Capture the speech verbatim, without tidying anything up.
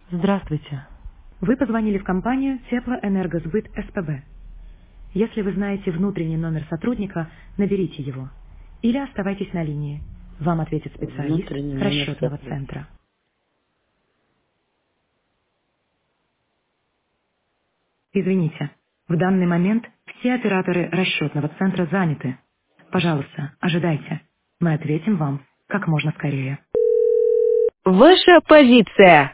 Здравствуйте. Вы позвонили в компанию Теплоэнергосбыт СПБ. Если вы знаете внутренний номер сотрудника, наберите его. Или оставайтесь на линии. Вам ответит специалист Внутренний номер расчетного сотни. центра. Извините, в данный момент все операторы расчетного центра заняты. Пожалуйста, ожидайте. Мы ответим вам как можно скорее. Ваша позиция.